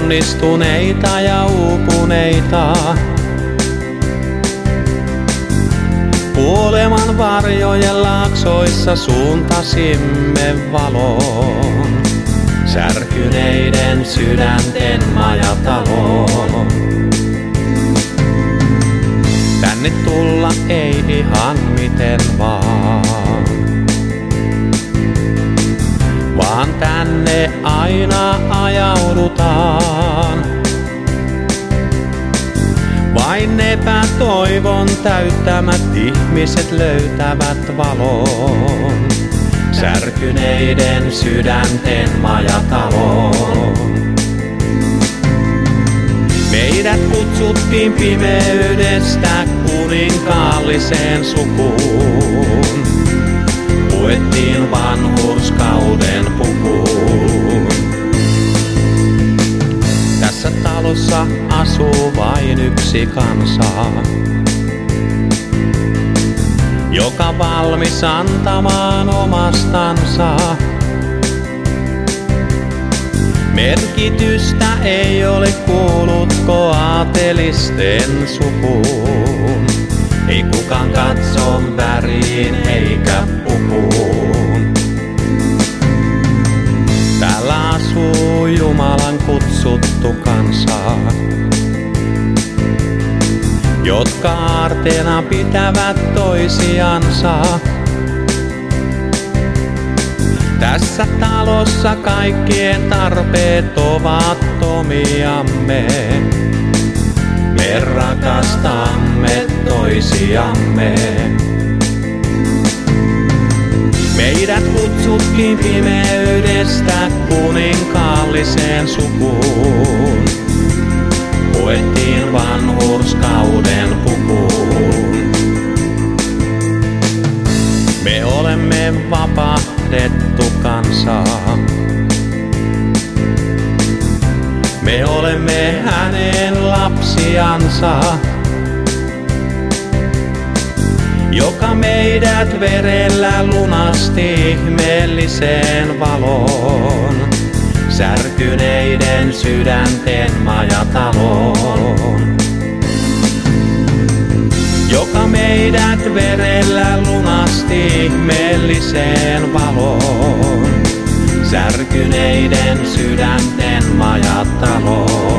onnistuneita ja uupuneita. Kuoleman varjojen laaksoissa suuntasimme valoon, särkyneiden sydänten majataloon. Tänne tulla ei ihan miten vaan tänne aina ajaudutaan. Vain epätoivon täyttämät ihmiset löytävät valon, särkyneiden sydänten majataloon. Meidät kutsuttiin pimeydestä kuninkaalliseen sukuun, puettiin vanhurskauden pukuun. Tässä talossa asuu vain yksi kansa, joka valmis antamaan omastansa. Merkitystä ei ole kuullutko aatelisten sukuun, ei kukaan katso väriin eikä pukuun. Täällä asuu Jumalan kutsuttu kansa, jotka aarteena pitävät toisiansa. Tässä talossa kaikkien tarpeet ovat omiamme. Me rakastamme toisiamme. Meidät kutsuttiin pimeydestä kuninkaalliseen sukuun, puettiin vanhurskauden pukuun. Me olemme vapahdettu kansa. Me olemme hänen lapsiansa, joka meidät verellä lunasti ihmeelliseen valoon, särkyneiden sydänten majataloon. Joka meidät verellä lunasti ihmeelliseen valoon, särkyneiden sydänten majataloon.